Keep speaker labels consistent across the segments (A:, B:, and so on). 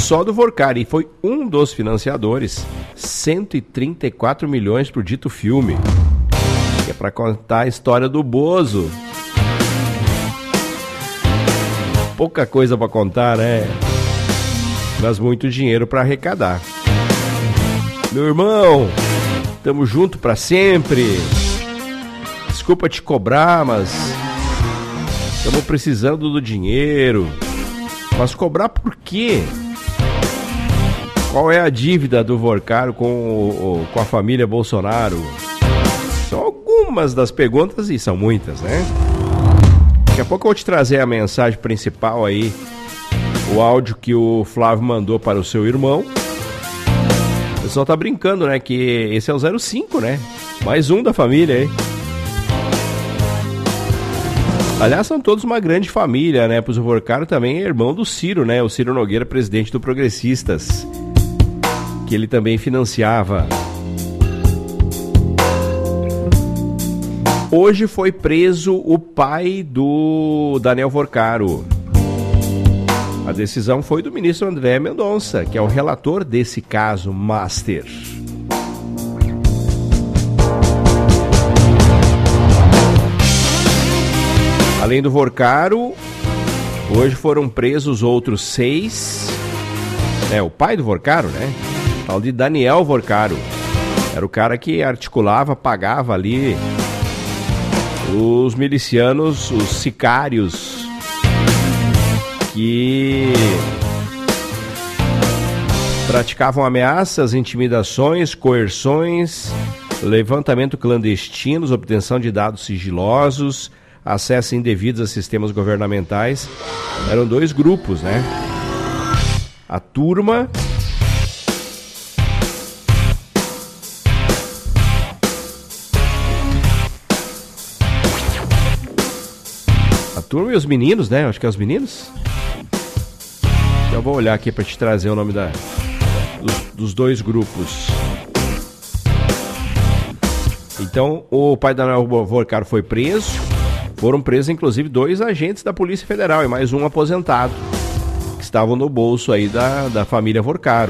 A: só do Vorkar, e foi um dos financiadores, 134 milhões pro dito filme, que é para contar a história do Bozo. Pouca coisa para contar, né? Mas muito dinheiro para arrecadar. Meu irmão, tamo junto para sempre. Desculpa te cobrar, mas estamos precisando do dinheiro. Mas cobrar por quê? Qual é a dívida do Vorkar com a família Bolsonaro? São algumas das perguntas e são muitas, né? Daqui a pouco eu vou te trazer a mensagem principal aí, o áudio que o Flávio mandou para o seu irmão. O pessoal tá brincando, né? Que esse é o 05, né? Mais um da família aí. Aliás, são todos uma grande família, né? Pois o Vorkar também é irmão do Ciro, né? O Ciro Nogueira, presidente do Progressistas, que ele também financiava. Hoje foi preso o pai do Daniel Vorcaro. A decisão foi do ministro André Mendonça, que é o relator desse caso master. Além do Vorcaro, hoje foram presos outros 6. O pai do Vorcaro, né? Tal de Daniel Vorcaro. Era o cara que articulava, pagava ali os milicianos, os sicários que praticavam ameaças, intimidações, coerções, levantamento clandestinos, obtenção de dados sigilosos, acesso indevido a sistemas governamentais. Eram 2 grupos, né? A turma e os meninos, né? Acho que é os meninos. Eu vou olhar aqui para te trazer o nome dos 2 grupos. Então, o pai da Daniel Vorcaro foi preso. Foram presos, inclusive, 2 agentes da Polícia Federal e mais um aposentado, que estavam no bolso aí da família Vorcaro.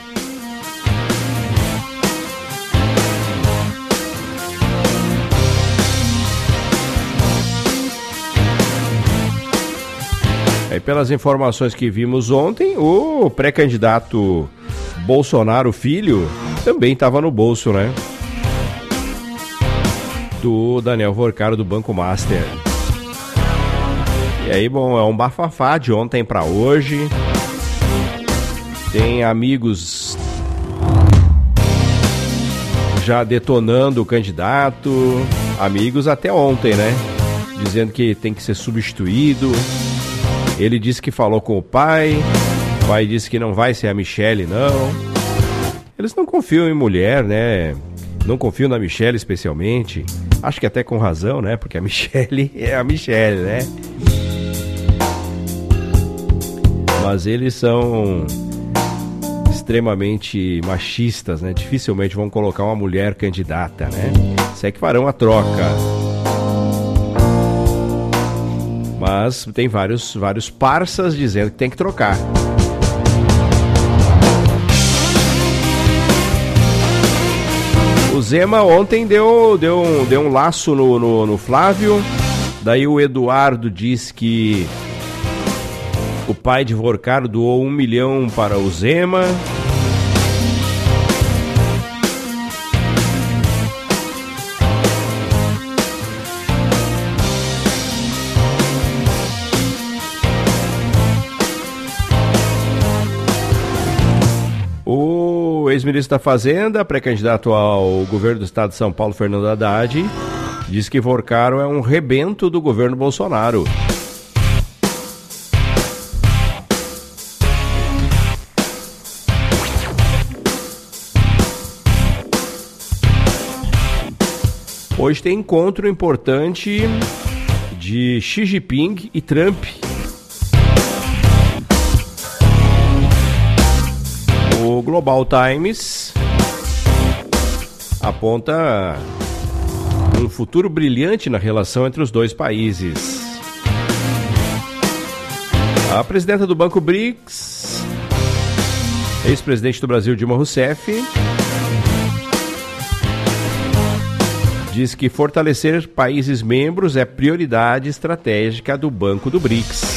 A: Aí, pelas informações que vimos ontem, o pré-candidato Bolsonaro Filho também estava no bolso, né? Do Daniel Vorcaro do Banco Master. E aí, bom, é um bafafá de ontem para hoje. Tem amigos já detonando o candidato. Amigos até ontem, né? Dizendo que tem que ser substituído. Ele disse que falou com o pai disse que não vai ser a Michelle, não. Eles não confiam em mulher, né? Não confiam na Michelle especialmente. Acho que até com razão, né? Porque a Michelle é a Michelle, né? Mas eles são extremamente machistas, né? Dificilmente vão colocar uma mulher candidata, né? Se é que farão a troca. Mas tem vários parças dizendo que tem que trocar. O Zema ontem deu um laço no Flávio. Daí o Eduardo diz que o pai de Vorcaro doou 1 milhão para o Zema. O ex-ministro da Fazenda, pré-candidato ao governo do estado de São Paulo, Fernando Haddad, diz que Vorcaro é um rebento do governo Bolsonaro. Hoje tem encontro importante de Xi Jinping e Trump. O Global Times aponta um futuro brilhante na relação entre os 2 países. A presidenta do Banco BRICS Ex-presidente do Brasil, Dilma Rousseff, diz que fortalecer países membros é prioridade estratégica do Banco do BRICS.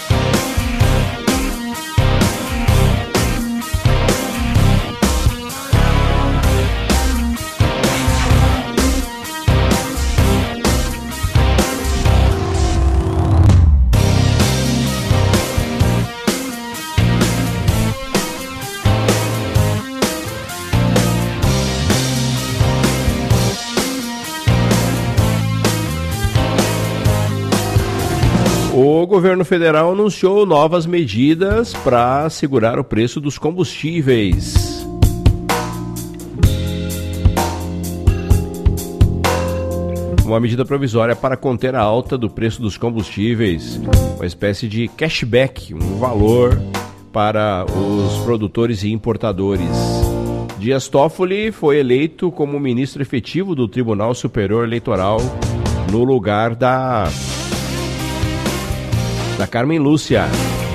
A: O governo federal anunciou novas medidas para segurar o preço dos combustíveis. Uma medida provisória para conter a alta do preço dos combustíveis, uma espécie de cashback, um valor para os produtores e importadores. Dias Toffoli foi eleito como ministro efetivo do Tribunal Superior Eleitoral no lugar da Carmen Lúcia.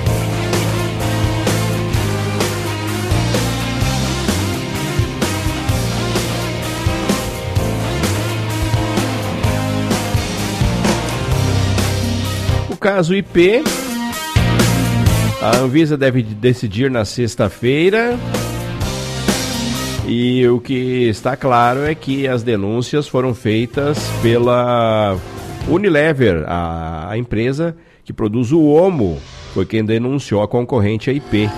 A: O caso IP, a Anvisa deve decidir na sexta-feira. E o que está claro é que as denúncias foram feitas pela Unilever, a empresa que produz o Omo, foi quem denunciou a concorrente, a IP.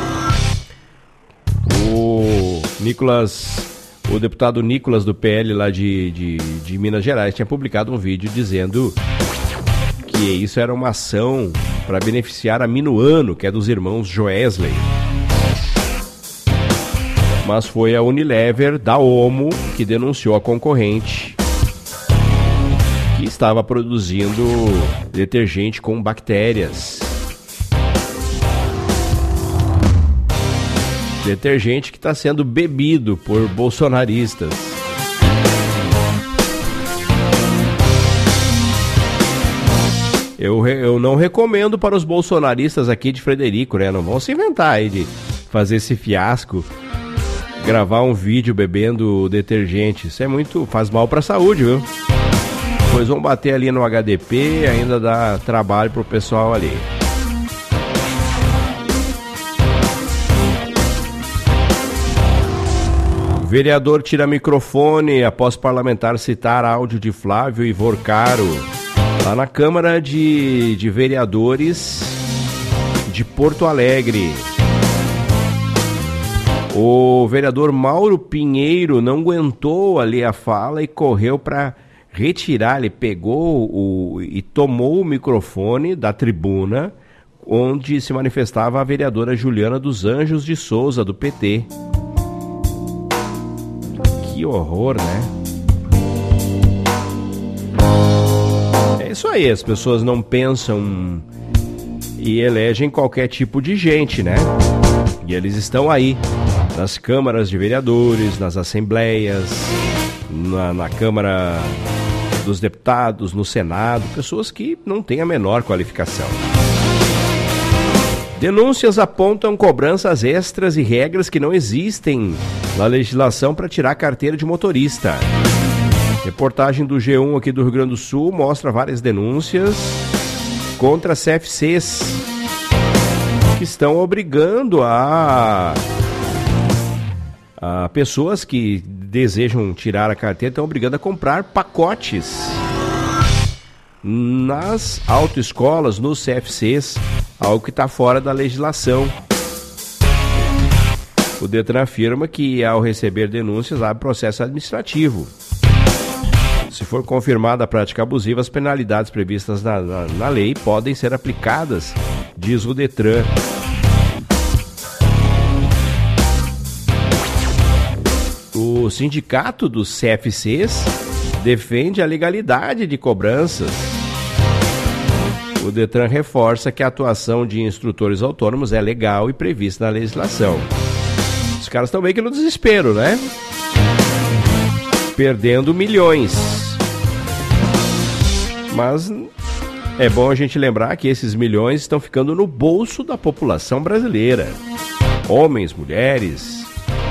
A: O deputado Nicolas do PL lá de Minas Gerais tinha publicado um vídeo dizendo que isso era uma ação para beneficiar a Minuano, que é dos irmãos Joesley. Mas foi a Unilever da Omo que denunciou a concorrente, que estava produzindo detergente com bactérias. Detergente que está sendo bebido por bolsonaristas. Eu não recomendo para os bolsonaristas aqui de Frederico, né? Não vão se inventar aí de fazer esse fiasco, gravar um vídeo bebendo detergente. Isso é muito, faz mal para a saúde, viu? Depois vão bater ali no HDP, ainda dá trabalho pro pessoal ali. Vereador tira microfone após parlamentar citar áudio de Flávio Ivorcaro. Lá na Câmara de Vereadores de Porto Alegre. O vereador Mauro Pinheiro não aguentou ali a fala e correu para retirar, ele pegou e tomou o microfone da tribuna onde se manifestava a vereadora Juliana dos Anjos de Souza, do PT. Que horror, né? É isso aí, as pessoas não pensam e elegem qualquer tipo de gente, né? E eles estão aí, nas câmaras de vereadores, nas assembleias, na Câmara dos Deputados, no Senado, pessoas que não têm a menor qualificação. Denúncias apontam cobranças extras e regras que não existem na legislação para tirar a carteira de motorista. Reportagem do G1 aqui do Rio Grande do Sul mostra várias denúncias contra as CFCs que estão obrigando a pessoas que desejam tirar a carteira, estão obrigando a comprar pacotes nas autoescolas, nos CFCs, algo que está fora da legislação. O Detran afirma que, ao receber denúncias, abre processo administrativo. Se for confirmada a prática abusiva, as penalidades previstas na lei podem ser aplicadas, diz o Detran. O sindicato dos CFCs defende a legalidade de cobranças. O Detran reforça que a atuação de instrutores autônomos é legal e prevista na legislação. Os caras estão meio que no desespero, né? Perdendo milhões. Mas é bom a gente lembrar que esses milhões estão ficando no bolso da população brasileira. homens, mulheres,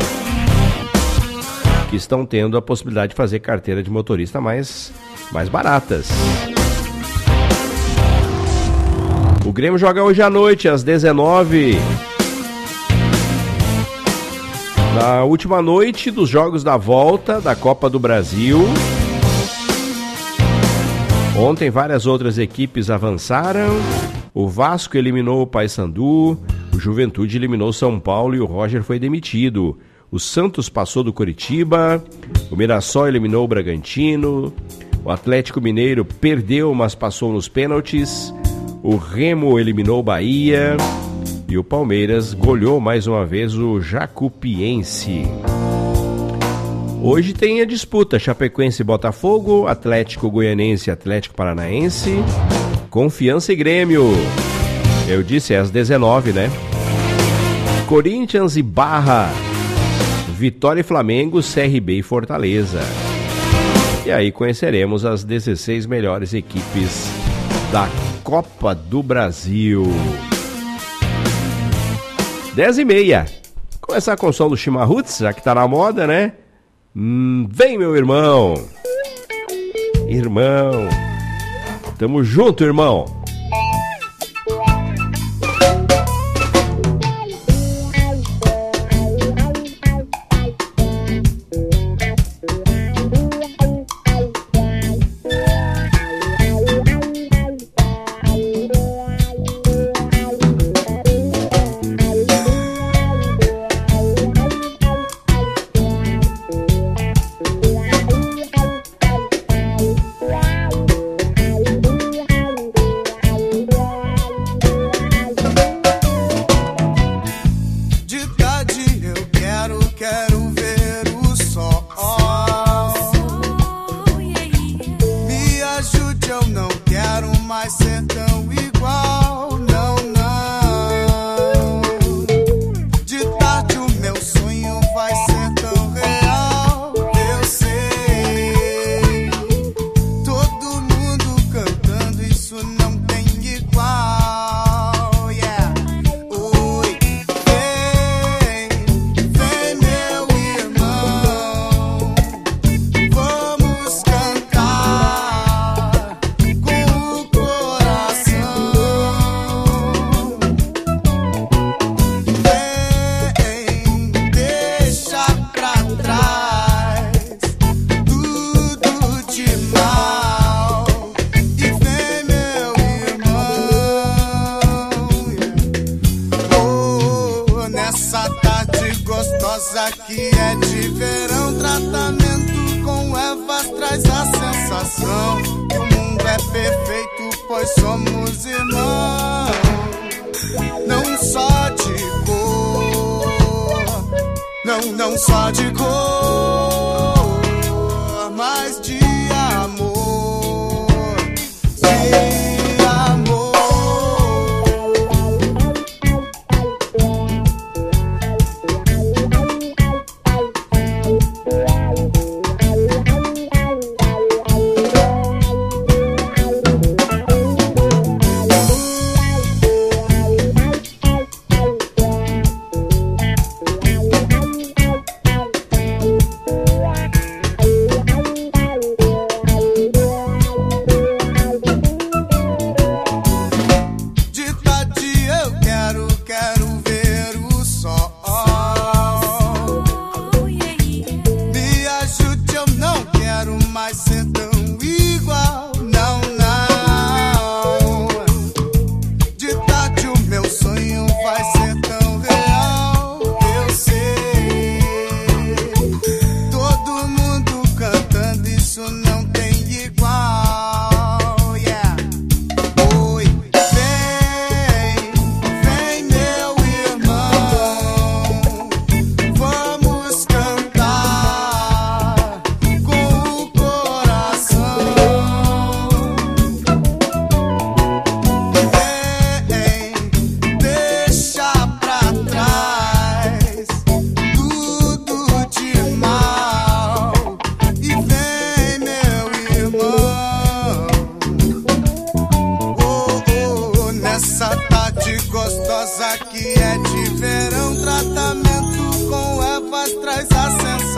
A: que estão tendo a possibilidade de fazer carteira de motorista mais baratas. O Grêmio joga hoje à noite, às 19h. Na última noite dos jogos da volta da Copa do Brasil. Ontem várias outras equipes avançaram. O Vasco eliminou o Paysandu, o Juventude eliminou São Paulo e o Roger foi demitido. O Santos passou do Coritiba, o Mirassol eliminou o Bragantino, o Atlético Mineiro perdeu, mas passou nos pênaltis, o Remo eliminou o Bahia e o Palmeiras goleou mais uma vez o Jacupiense. Hoje tem a disputa Chapecoense e Botafogo, Atlético Goianense e Atlético Paranaense, Confiança e Grêmio. Eu disse, é às 19h, né? Corinthians e Barra, Vitória e Flamengo, CRB e Fortaleza. E aí conheceremos as 16 melhores equipes da Copa do Brasil. 10h30. Começar com o som do Chimarruts, já que tá na moda, né? Vem, meu irmão. Irmão. Tamo junto, irmão.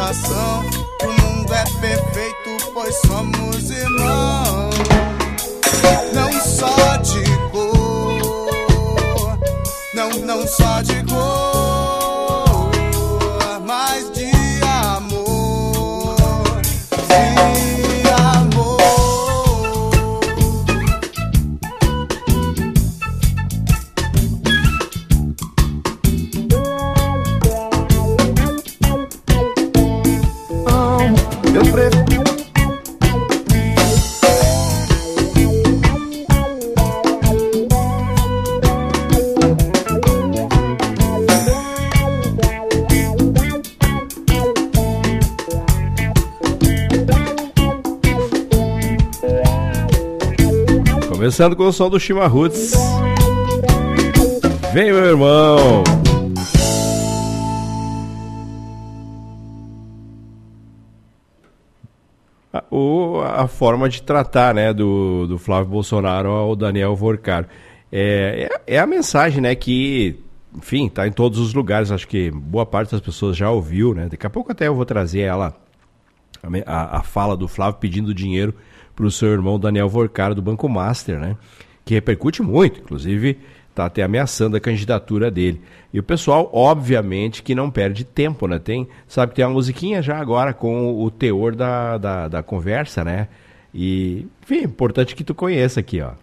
B: coração. O mundo é perfeito, pois somos irmãos. Não só de cor, não só de cor, mas de amor, de amor. Eu prefiro.
A: Começando com o som do Chimarruts. Vem, meu irmão. A forma de tratar, né, do Flávio Bolsonaro ao Daniel Vorcaro. É a mensagem, né, que, enfim, tá em todos os lugares. Acho que boa parte das pessoas já ouviu, né? Daqui a pouco até eu vou trazer a fala do Flávio pedindo dinheiro para o seu irmão Daniel Vorcaro do Banco Master, né? Que repercute muito, inclusive está até ameaçando a candidatura dele. E o pessoal, obviamente, que não perde tempo, né? Sabe que tem uma musiquinha já agora com o teor da conversa, né? E, enfim, importante que tu conheça aqui, ó.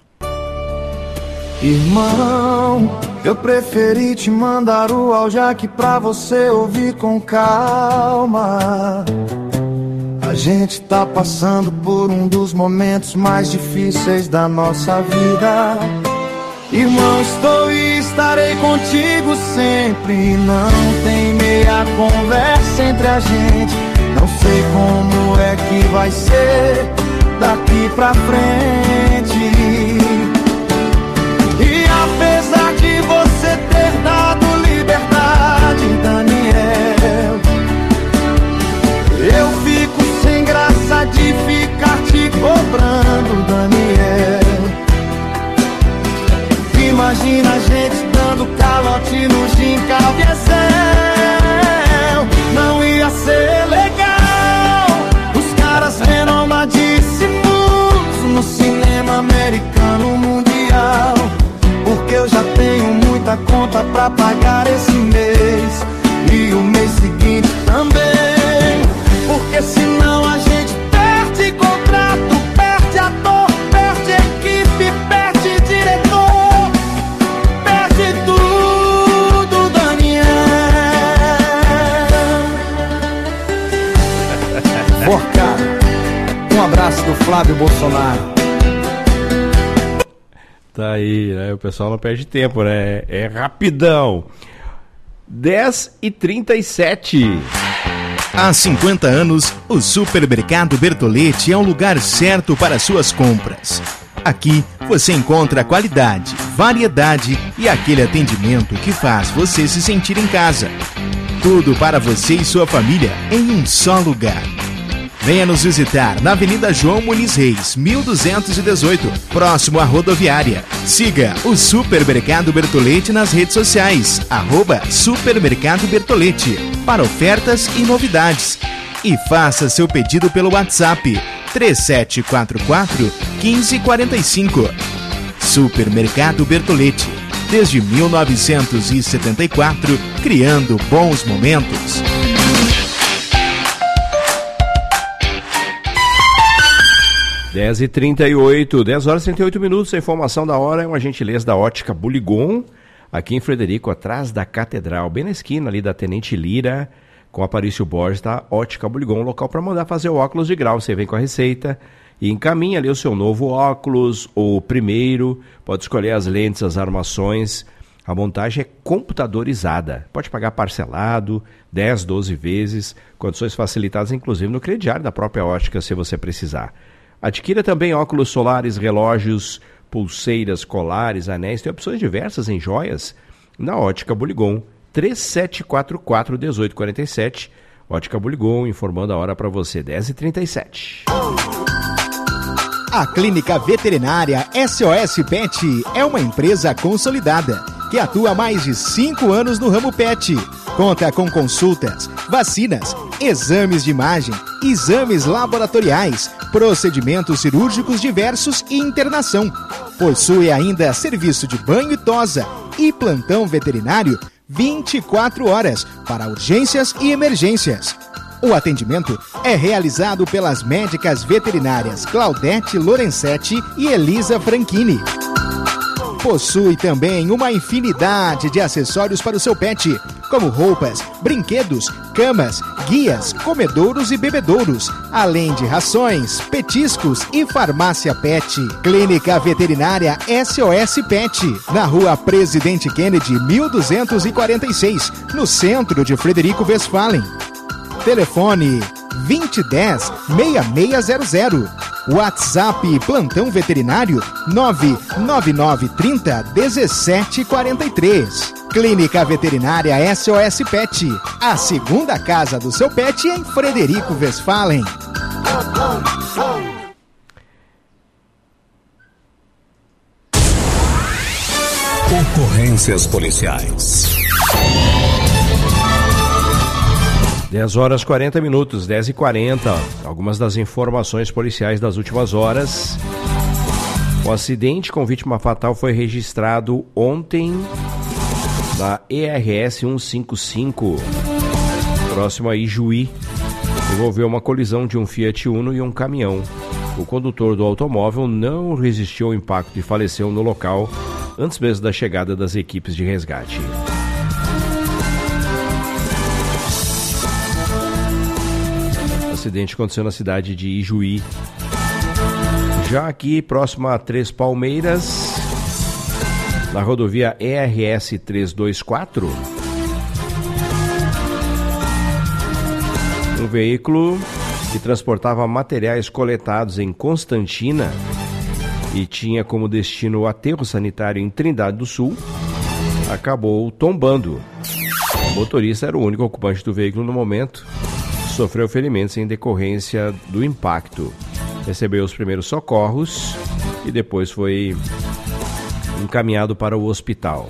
B: Irmão, eu preferi te mandar o áudio aqui pra você ouvir com calma. A gente tá passando por um dos momentos mais difíceis da nossa vida. Irmão, estou e estarei contigo sempre. Não tem meia conversa entre a gente. Não sei como é que vai ser daqui pra frente. E apesar de você ter dado liberdade, Daniel, eu fico sem graça de ficar te cobrando, Daniel. Imagina a gente dando calote no Gincalviecel. Não ia ser legal. Os caras renomadíssimos no cinema americano mundial. Porque eu já tenho muita conta pra pagar esse mês e o mês seguinte também. Porque senão a gente perde contrato, perde ator, perde equipe, perde diretor, perde tudo, Daniel. Vorcaro, um abraço do Flávio Bolsonaro.
A: Tá aí, né? O pessoal não perde tempo, né? É rapidão. 10h37.
C: Há 50 anos, o Supermercado Bertolletti é o lugar certo para suas compras. Aqui você encontra qualidade, variedade e aquele atendimento que faz você se sentir em casa. Tudo para você e sua família em um só lugar. Venha nos visitar na Avenida João Muniz Reis, 1218, próximo à rodoviária. Siga o Supermercado Bertolletti nas redes sociais, @Supermercado Bertolletti, para ofertas e novidades. E faça seu pedido pelo WhatsApp 3744 1545. Supermercado Bertolletti, desde 1974, criando bons momentos.
A: 10h38, 10h38. A informação da hora é uma gentileza da Ótica Buligon, aqui em Frederico, atrás da Catedral, bem na esquina ali da Tenente Lira, com Aparício Borges, tá? Ótica Buligon, local para mandar fazer o óculos de grau. Você vem com a receita e encaminha ali o seu novo óculos, ou o primeiro, pode escolher as lentes, as armações. A montagem é computadorizada, pode pagar parcelado, 10, 12 vezes, condições facilitadas inclusive no crediário da própria ótica, se você precisar. Adquira também óculos solares, relógios, pulseiras, colares, anéis, tem opções diversas em joias na Ótica Buligon, 3744-1847. Ótica Buligon, informando a hora para você, 10h37.
C: A Clínica Veterinária SOS Pet é uma empresa consolidada que atua há mais de 5 anos no ramo pet. Conta com consultas, vacinas, exames de imagem, exames laboratoriais, procedimentos cirúrgicos diversos e internação. Possui ainda serviço de banho e tosa e plantão veterinário 24 horas para urgências e emergências. O atendimento é realizado pelas médicas veterinárias Claudete Lorenzetti e Elisa Franchini. Possui também uma infinidade de acessórios para o seu pet, como roupas, brinquedos, camas, guias, comedouros e bebedouros, além de rações, petiscos e farmácia pet. Clínica Veterinária SOS Pet, na Rua Presidente Kennedy, 1246, no centro de Frederico Westphalen. Telefone 2010-6600. WhatsApp Plantão Veterinário 99930-1743. Clínica Veterinária SOS Pet, a segunda casa do seu pet em Frederico Westphalen.
D: Ocorrências policiais.
A: 10h40, 10h40. Algumas das informações policiais das últimas horas. O acidente com vítima fatal foi registrado ontem na ERS 155, próximo a Ijuí. Envolveu uma colisão de um Fiat Uno e um caminhão. O condutor do automóvel não resistiu ao impacto e faleceu no local antes mesmo da chegada das equipes de resgate. O acidente aconteceu na cidade de Ijuí. Já aqui, próximo a Três Palmeiras, na rodovia ERS 324, um veículo que transportava materiais coletados em Constantina e tinha como destino o aterro sanitário em Trindade do Sul, acabou tombando. O motorista era o único ocupante do veículo no momento, sofreu ferimentos em decorrência do impacto. Recebeu os primeiros socorros e depois foi encaminhado para o hospital.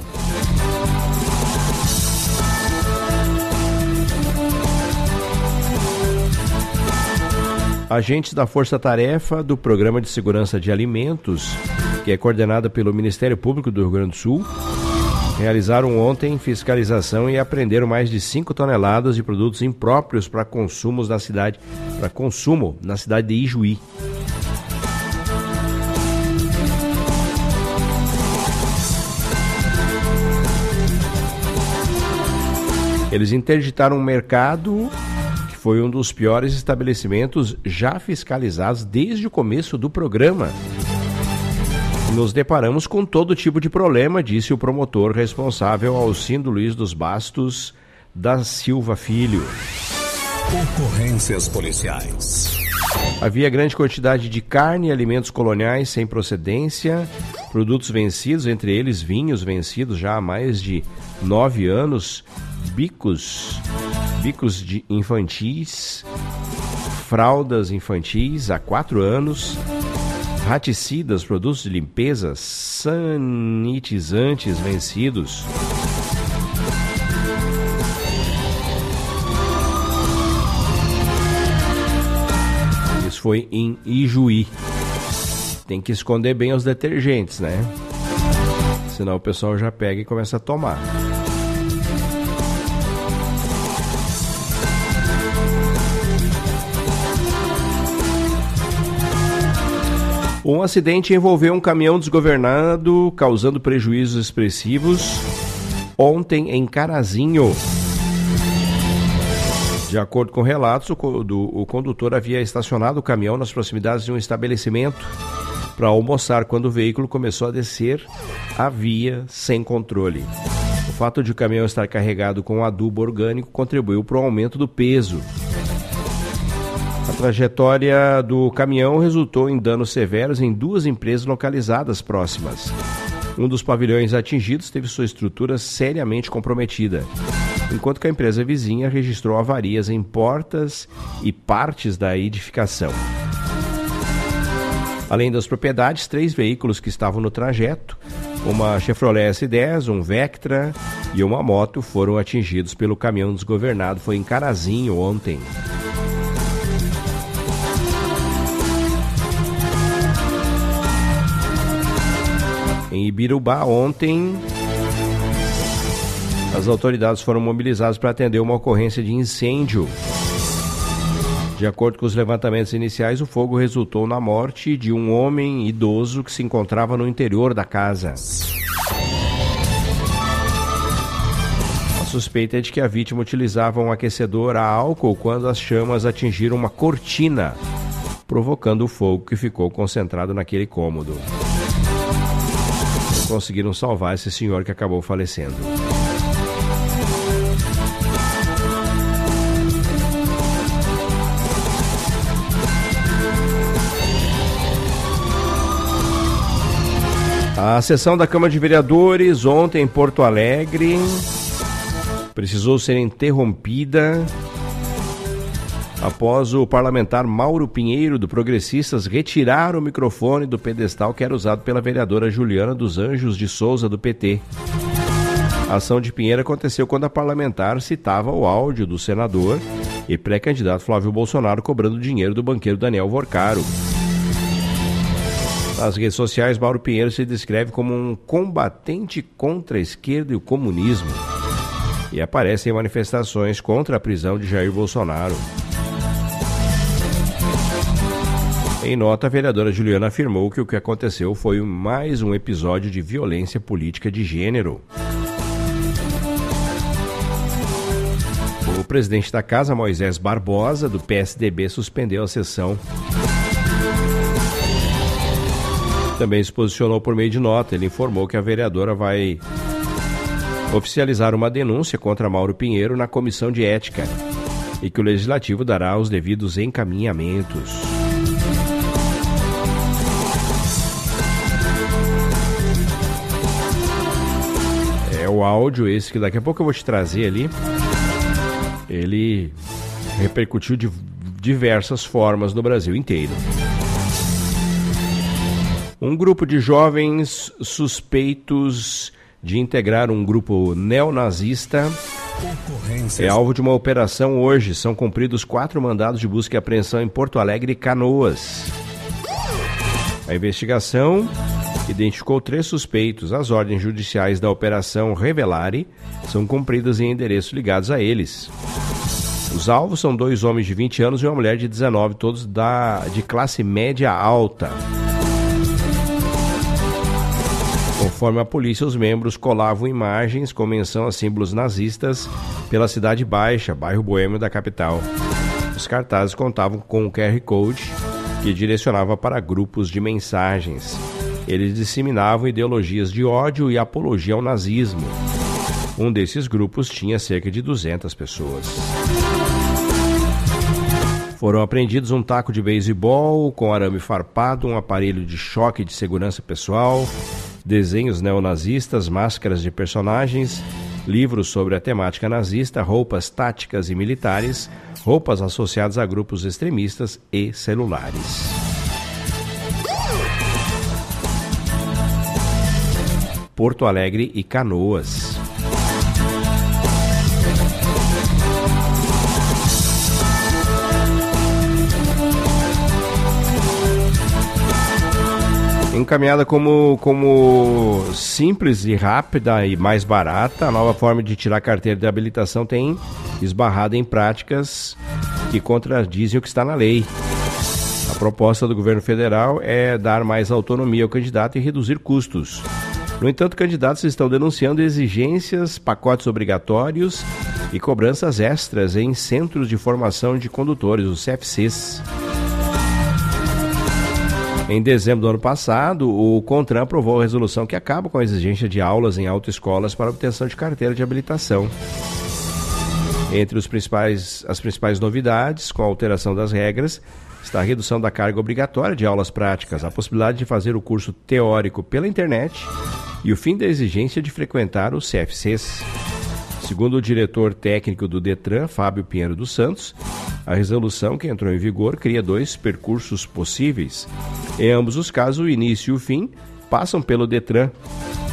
A: Agentes da Força Tarefa do Programa de Segurança de Alimentos, que é coordenada pelo Ministério Público do Rio Grande do Sul, realizaram ontem fiscalização e apreenderam mais de 5 toneladas de produtos impróprios para consumo na cidade de Ijuí. Eles interditaram um mercado que foi um dos piores estabelecimentos já fiscalizados desde o começo do programa. Nos deparamos com todo tipo de problema, disse o promotor responsável, Alcindo Luiz dos Bastos da Silva Filho.
D: Ocorrências policiais.
A: Havia grande quantidade de carne e alimentos coloniais sem procedência, produtos vencidos, entre eles vinhos vencidos já há mais de 9 anos, bicos de infantis, fraldas infantis há 4 anos, raticidas, produtos de limpeza, sanitizantes vencidos. Isso foi em Ijuí. Tem que esconder bem os detergentes, né? Senão o pessoal já pega e começa a tomar. Um acidente envolveu um caminhão desgovernado, causando prejuízos expressivos, ontem em Carazinho. De acordo com relatos, o condutor havia estacionado o caminhão nas proximidades de um estabelecimento para almoçar quando o veículo começou a descer a via sem controle. O fato de o caminhão estar carregado com adubo orgânico contribuiu para o aumento do peso. A trajetória do caminhão resultou em danos severos em 2 empresas localizadas próximas. Um dos pavilhões atingidos teve sua estrutura seriamente comprometida, enquanto que a empresa vizinha registrou avarias em portas e partes da edificação. Além das propriedades, 3 veículos que estavam no trajeto Uma Chevrolet S10, um Vectra e uma moto foram atingidos pelo caminhão desgovernado. Foi em Carazinho ontem. Em Ibirubá, ontem, as autoridades foram mobilizadas para atender uma ocorrência de incêndio. De acordo com os levantamentos iniciais, o fogo resultou na morte de um homem idoso que se encontrava no interior da casa. A suspeita é de que a vítima utilizava um aquecedor a álcool quando as chamas atingiram uma cortina, provocando o fogo que ficou concentrado naquele cômodo. Conseguiram salvar esse senhor que acabou falecendo. A sessão da Câmara de Vereadores ontem em Porto Alegre precisou ser interrompida após o parlamentar Mauro Pinheiro, do Progressistas, retirar o microfone do pedestal que era usado pela vereadora Juliana dos Anjos de Souza, do PT. A ação de Pinheiro aconteceu quando a parlamentar citava o áudio do senador e pré-candidato Flávio Bolsonaro cobrando dinheiro do banqueiro Daniel Vorcaro. Nas redes sociais, Mauro Pinheiro se descreve como um combatente contra a esquerda e o comunismo e aparece em manifestações contra a prisão de Jair Bolsonaro. Em nota, a vereadora Juliana afirmou que o que aconteceu foi mais um episódio de violência política de gênero. O presidente da casa, Moisés Barbosa, do PSDB, suspendeu a sessão. Também se posicionou por meio de nota. Ele informou que a vereadora vai oficializar uma denúncia contra Mauro Pinheiro na Comissão de Ética e que o Legislativo dará os devidos encaminhamentos. É o áudio esse que daqui a pouco eu vou te trazer ali. Ele repercutiu de diversas formas no Brasil inteiro. Um grupo de jovens suspeitos de integrar um grupo neonazista é alvo de uma operação hoje. São cumpridos 4 mandados de busca e apreensão em Porto Alegre e Canoas. A investigação identificou 3 suspeitos. As ordens judiciais da Operação Revelare são cumpridas em endereços ligados a eles. Os alvos são 2 homens de 20 anos e uma mulher de 19, todos de classe média alta. Conforme a polícia, os membros colavam imagens com menção a símbolos nazistas pela Cidade Baixa, bairro boêmio da capital. Os cartazes contavam com um QR Code que direcionava para grupos de mensagens. Eles disseminavam ideologias de ódio e apologia ao nazismo. Um desses grupos tinha cerca de 200 pessoas. Foram apreendidos um taco de beisebol com arame farpado, um aparelho de choque de segurança pessoal, desenhos neonazistas, máscaras de personagens, livros sobre a temática nazista, roupas táticas e militares, roupas associadas a grupos extremistas e celulares. Porto Alegre e Canoas. Encaminhada como simples e rápida e mais barata, a nova forma de tirar carteira de habilitação tem esbarrado em práticas que contradizem o que está na lei. A proposta do governo federal é dar mais autonomia ao candidato e reduzir custos. No entanto, candidatos estão denunciando exigências, pacotes obrigatórios e cobranças extras em centros de formação de condutores, os CFCs. Em dezembro do ano passado, o CONTRAN aprovou a resolução que acaba com a exigência de aulas em autoescolas para obtenção de carteira de habilitação. Entre as principais novidades, com a alteração das regras, está a redução da carga obrigatória de aulas práticas, a possibilidade de fazer o curso teórico pela internet e o fim da exigência de frequentar os CFCs. Segundo o diretor técnico do DETRAN, Fábio Pinheiro dos Santos, a resolução que entrou em vigor cria 2 percursos possíveis. Em ambos os casos, o início e o fim passam pelo DETRAN.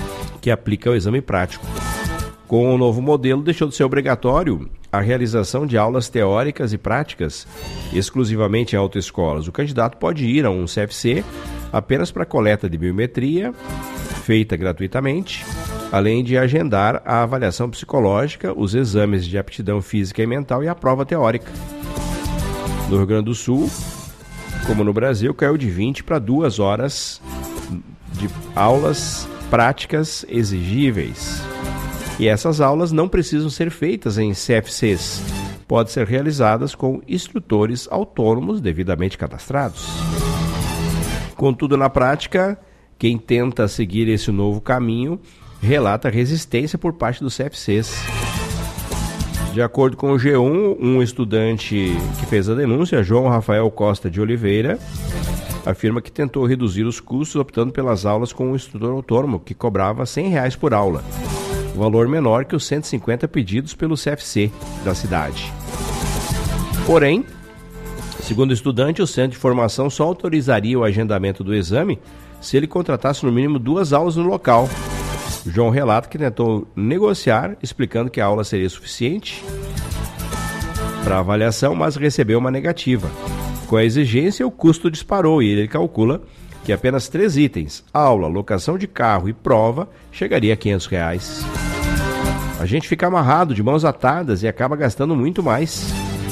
A: que aplica o exame prático. Com o novo modelo, deixou de ser obrigatório a realização de aulas teóricas e práticas exclusivamente em autoescolas. O candidato pode ir a um CFC apenas para coleta de biometria, feita gratuitamente, além de agendar a avaliação psicológica, os exames de aptidão física e mental e a prova teórica. No Rio Grande do Sul, como no Brasil, caiu de 20 para 2 horas de aulas práticas exigíveis. E essas aulas não precisam ser feitas em CFCs, podem ser realizadas com instrutores autônomos devidamente cadastrados. Contudo, na prática, quem tenta seguir esse novo caminho relata resistência por parte dos CFCs. De acordo com o G1, um estudante que fez a denúncia, João Rafael Costa de Oliveira, afirma que tentou reduzir os custos optando pelas aulas com um instrutor autônomo que cobrava R$100 por aula, valor menor que os 150 pedidos pelo CFC da cidade. Porém, segundo o estudante, o centro de formação só autorizaria o agendamento do exame se ele contratasse no mínimo 2 aulas no local. O João relata que tentou negociar, explicando que a aula seria suficiente para avaliação, mas recebeu uma negativa. Com a exigência, o custo disparou e ele calcula que apenas 3 itens, aula, locação de carro e prova, chegaria a R$500. A gente fica amarrado, de mãos atadas e acaba gastando muito mais.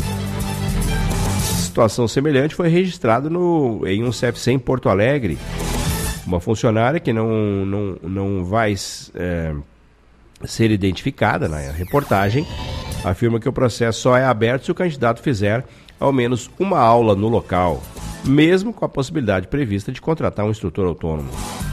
A: Situação semelhante foi registrada em um CFC em Porto Alegre. Uma funcionária que não vai ser identificada na reportagem afirma que o processo só é aberto se o candidato fizer ao menos uma aula no local, mesmo com a possibilidade prevista de contratar um instrutor autônomo.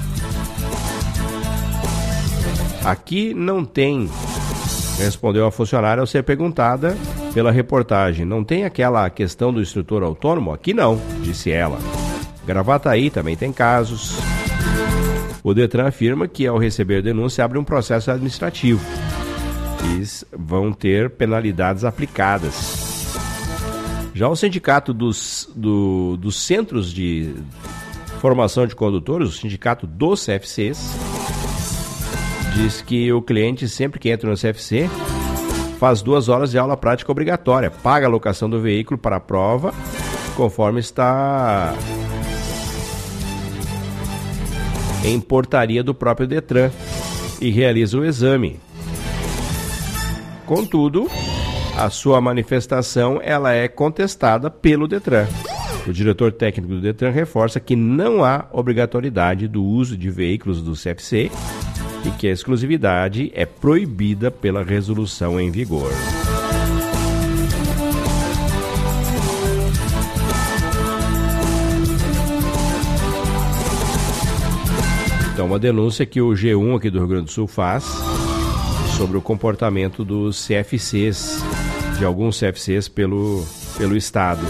A: Aqui não tem, respondeu a funcionária ao ser perguntada pela reportagem, não tem aquela questão do instrutor autônomo? Aqui não, disse ela. Gravataí também tem casos. O Detran afirma que ao receber denúncia abre um processo administrativo e vão ter penalidades aplicadas. Já o sindicato dos centros de formação de condutores, o sindicato dos CFCs, diz que o cliente sempre que entra no CFC faz 2 horas de aula prática obrigatória, paga a locação do veículo para a prova, conforme está em portaria do próprio Detran, e realiza o exame. Contudo, a sua manifestação ela é contestada pelo Detran. O diretor técnico do Detran reforça que não há obrigatoriedade do uso de veículos do CFC e que a exclusividade é proibida pela resolução em vigor. Então, uma denúncia que o G1 aqui do Rio Grande do Sul faz sobre o comportamento dos CFCs, de alguns CFCs pelo estado.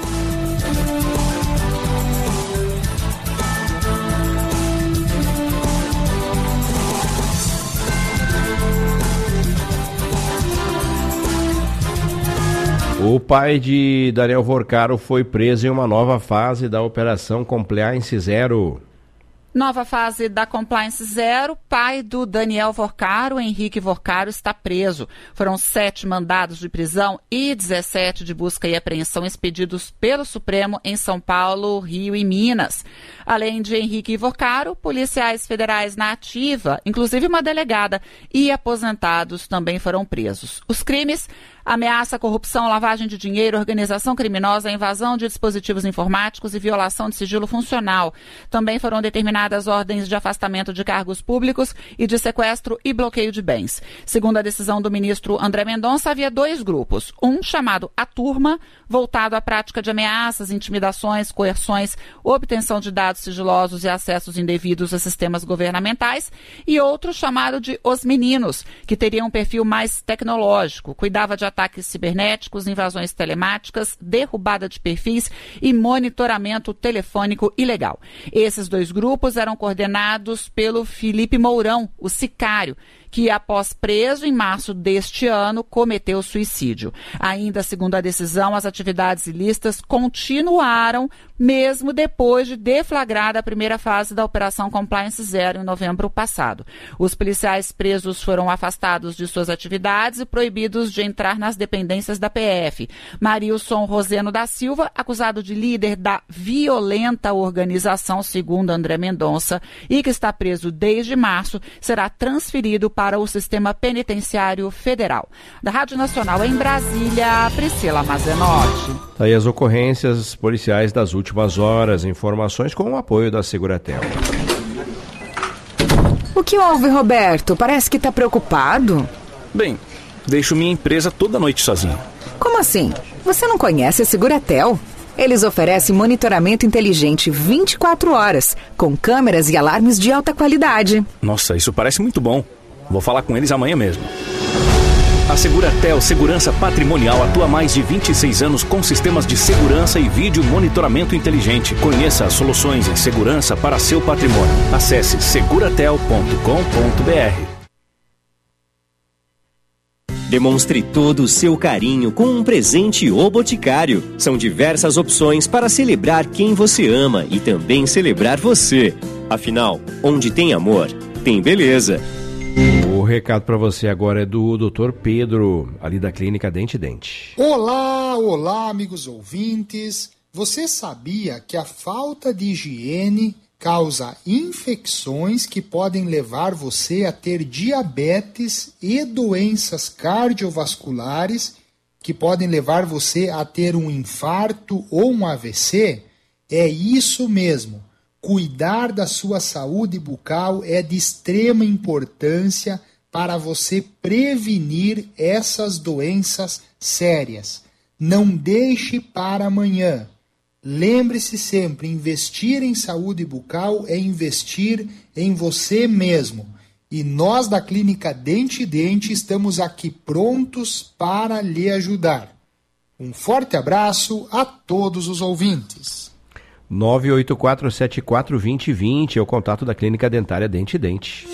A: O pai de Daniel Vorcaro foi preso em uma nova fase da Operação Compliance Zero.
E: Nova fase da Compliance Zero, pai do Daniel Vorcaro, Henrique Vorcaro, está preso. Foram 7 mandados de prisão e 17 de busca e apreensão expedidos pelo Supremo em São Paulo, Rio e Minas. Além de Henrique Vorcaro, policiais federais na ativa, inclusive uma delegada, e aposentados também foram presos. Os crimes: ameaça, corrupção, lavagem de dinheiro, organização criminosa, invasão de dispositivos informáticos e violação de sigilo funcional. Também foram determinadas ordens de afastamento de cargos públicos e de sequestro e bloqueio de bens. Segundo a decisão do ministro André Mendonça, havia 2 grupos. Um chamado A Turma, voltado à prática de ameaças, intimidações, coerções, obtenção de dados sigilosos e acessos indevidos a sistemas governamentais, e outro chamado de Os Meninos, que teria um perfil mais tecnológico, cuidava de ataques cibernéticos, invasões telemáticas, derrubada de perfis e monitoramento telefônico ilegal. Esses 2 grupos eram coordenados pelo Felipe Mourão, o sicário, que, após preso em março deste ano, cometeu suicídio. Ainda segundo a decisão, as atividades ilícitas continuaram mesmo depois de deflagrada a primeira fase da Operação Compliance Zero em novembro passado. Os policiais presos foram afastados de suas atividades e proibidos de entrar nas dependências da PF. Marilson Roseno da Silva, acusado de líder da violenta organização, segundo André Mendonça, e que está preso desde março, será transferido para o Sistema Penitenciário Federal. Da Rádio Nacional em Brasília, Priscila Mazenotti.
A: Aí as ocorrências policiais das últimas horas, informações com o apoio da Seguratel.
F: O que houve, Roberto? Parece que está preocupado.
G: Bem, deixo minha empresa toda noite sozinho.
F: Como assim? Você não conhece a Seguratel? Eles oferecem monitoramento inteligente 24 horas, com câmeras e alarmes de alta qualidade.
G: Nossa, isso parece muito bom. Vou falar com eles amanhã mesmo. A Seguratel Segurança Patrimonial atua há mais de 26 anos com sistemas de segurança e vídeo monitoramento inteligente. Conheça as soluções em segurança para seu patrimônio. Acesse seguratel.com.br.
H: Demonstre todo o seu carinho com um presente O Boticário. São diversas opções para celebrar quem você ama e também celebrar você. Afinal, onde tem amor, tem beleza.
A: O recado para você agora é do Dr. Pedro, ali da Clínica Dente Dente.
I: Olá, amigos ouvintes. Você sabia que a falta de higiene causa infecções que podem levar você a ter diabetes e doenças cardiovasculares que podem levar você a ter um infarto ou um AVC? É isso mesmo. Cuidar da sua saúde bucal é de extrema importância para você prevenir essas doenças sérias. Não deixe para amanhã. Lembre-se sempre, investir em saúde bucal é investir em você mesmo. E nós da Clínica Dente Dente estamos aqui prontos para lhe ajudar. Um forte abraço a todos os ouvintes.
A: 984742020 é o contato da Clínica Dentária Dente Dente.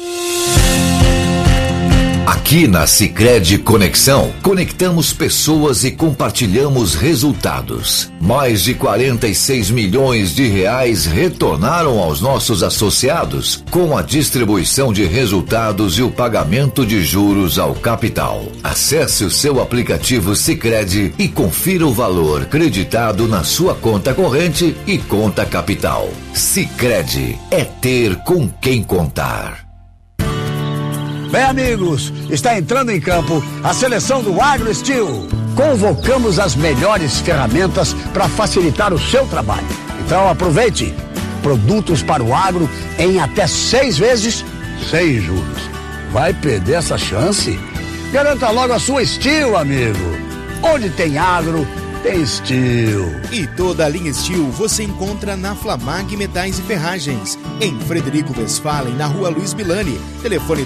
J: Aqui na Sicredi Conexão, conectamos pessoas e compartilhamos resultados. Mais de 46 milhões de reais retornaram aos nossos associados com a distribuição de resultados e o pagamento de juros ao capital. Acesse o seu aplicativo Sicredi e confira o valor creditado na sua conta corrente e conta capital. Sicredi é ter com quem contar.
K: Bem, amigos, está entrando em campo a seleção do AgroSteel. Convocamos as melhores ferramentas para facilitar o seu trabalho. Então aproveite. Produtos para o agro em até 6 vezes sem juros. Vai perder essa chance? Garanta logo a sua Steel, amigo. Onde tem agro, tem Steel.
C: E toda a linha Steel você encontra na Flamag Metais e Ferragens, em Frederico Westphalen, na Rua Luiz Milani. Telefone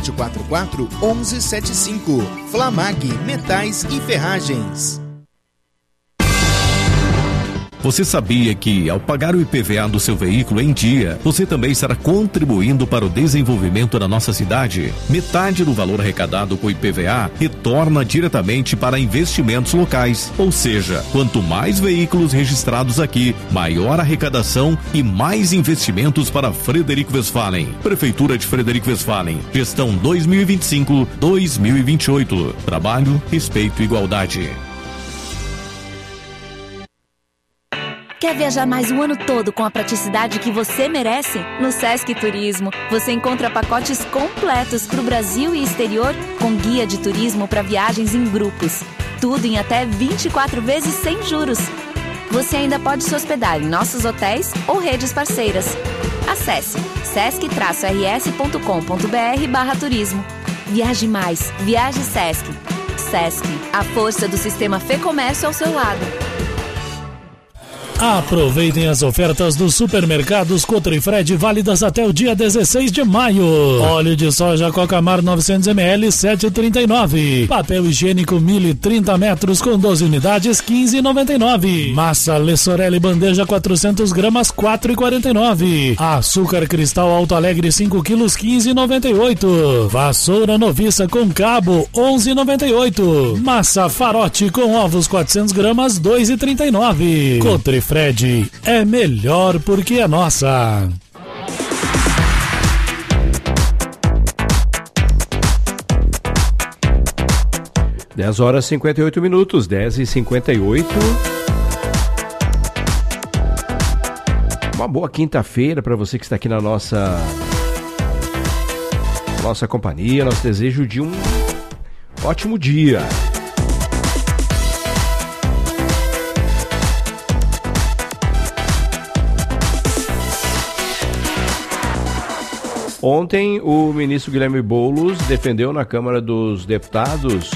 C: 3744-1175. Flamag Metais e Ferragens.
D: Você sabia que, ao pagar o IPVA do seu veículo em dia, você também estará contribuindo para o desenvolvimento da nossa cidade? Metade do valor arrecadado com o IPVA retorna diretamente para investimentos locais. Ou seja, quanto mais veículos registrados aqui, maior arrecadação e mais investimentos para Frederico Westphalen. Prefeitura de Frederico Westphalen. Gestão 2025-2028. Trabalho, respeito e igualdade.
L: Quer viajar mais o ano todo com a praticidade que você merece? No Sesc Turismo, você encontra pacotes completos para o Brasil e exterior, com guia de turismo para viagens em grupos. Tudo em até 24 vezes sem juros. Você ainda pode se hospedar em nossos hotéis ou redes parceiras. Acesse sesc-rs.com.br/turismo. Viaje mais, viaje Sesc. Sesc, a força do sistema Fê Comércio ao seu lado.
M: Aproveitem as ofertas dos supermercados Cotrifred válidas até o dia 16 de maio. Óleo de soja Cocamar 900ml 7,39. Papel higiênico Mille 30 metros com 12 unidades 15,99. Massa Lessorelli bandeja 400 gramas 4,49. Açúcar cristal Alto Alegre 5 quilos 15,98. Vassoura noviça com cabo 11,98. Massa Farote com ovos 400 gramas 2,39. Cotrifred é melhor porque é nossa.
A: Dez horas e 58 minutos, 10h58. Uma boa quinta-feira para você que está aqui na nossa companhia. Nosso desejo de um ótimo dia. Ontem, o ministro Guilherme Boulos defendeu na Câmara dos Deputados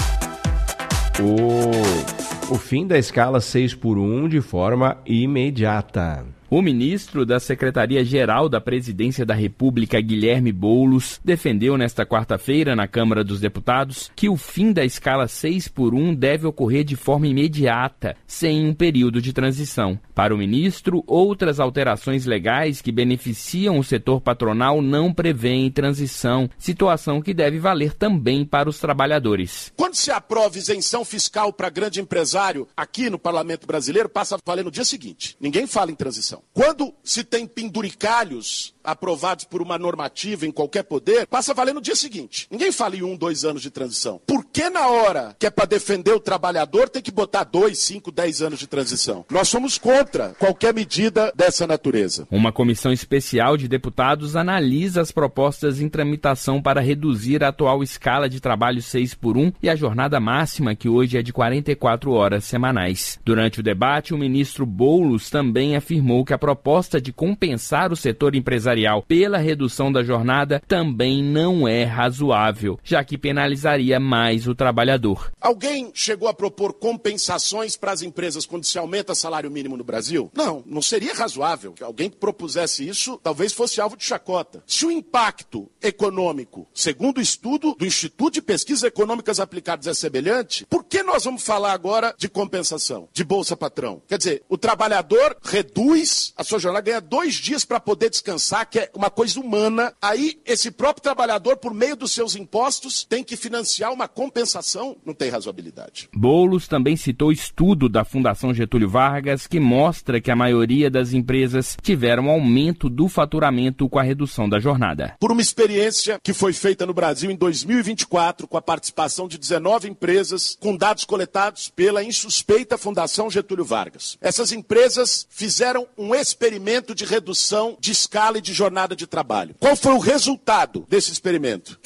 A: o fim da escala 6x1 de forma imediata.
N: O ministro da Secretaria-Geral da Presidência da República, Guilherme Boulos, defendeu nesta quarta-feira na Câmara dos Deputados que o fim da escala 6x1 deve ocorrer de forma imediata, sem um período de transição. Para o ministro, outras alterações legais que beneficiam o setor patronal não prevêem transição, situação que deve valer também para os trabalhadores.
O: Quando se aprova isenção fiscal para grande empresário aqui no Parlamento Brasileiro, passa a valer no dia seguinte. Ninguém fala em transição. Quando se tem penduricalhos aprovados por uma normativa em qualquer poder, passa a valer no dia seguinte. Ninguém fala em 1, 2 anos de transição. Por que na hora que é para defender o trabalhador tem que botar 2, 5, 10 anos de transição? Nós somos contra qualquer medida dessa natureza.
N: Uma comissão especial de deputados analisa as propostas em tramitação para reduzir a atual escala de trabalho 6x1 e a jornada máxima, que hoje é de 44 horas semanais. Durante o debate, o ministro Boulos também afirmou que a proposta de compensar o setor empresarial pela redução da jornada também não é razoável, já que penalizaria mais o trabalhador.
O: Alguém chegou a propor compensações para as empresas quando se aumenta o salário mínimo no Brasil? Não seria razoável. Que alguém que propusesse isso talvez fosse alvo de chacota. Se o impacto econômico, segundo o estudo do Instituto de Pesquisas Econômicas Aplicadas, é semelhante, por que nós vamos falar agora de compensação, de Bolsa Patrão? Quer dizer, o trabalhador reduz a sua jornada, ganha 2 dias para poder descansar, que é uma coisa humana. Aí, esse próprio trabalhador, por meio dos seus impostos, tem que financiar uma compensação. Não tem razoabilidade.
N: Boulos também citou estudo da Fundação Getúlio Vargas, que mostra que a maioria das empresas tiveram aumento do faturamento com a redução da jornada.
O: Por uma experiência que foi feita no Brasil em 2024, com a participação de 19 empresas, com dados coletados pela insuspeita Fundação Getúlio Vargas. Essas empresas fizeram um experimento de redução de escala e de jornada de trabalho. Qual foi o resultado desse experimento?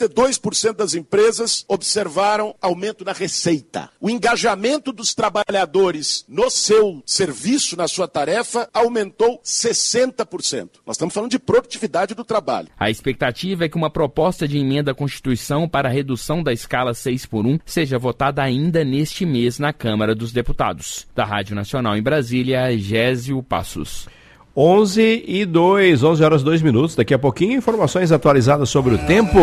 O: 72% das empresas observaram aumento na receita. O engajamento dos trabalhadores no seu serviço, na sua tarefa, aumentou 60%. Nós estamos falando de produtividade do trabalho.
N: A expectativa é que uma proposta de emenda à Constituição para a redução da escala 6x1 seja votada ainda neste mês na Câmara dos Deputados. Da Rádio Nacional em Brasília, Gésio Passos.
A: 11 horas 2 minutos. Daqui a pouquinho, informações atualizadas sobre o tempo.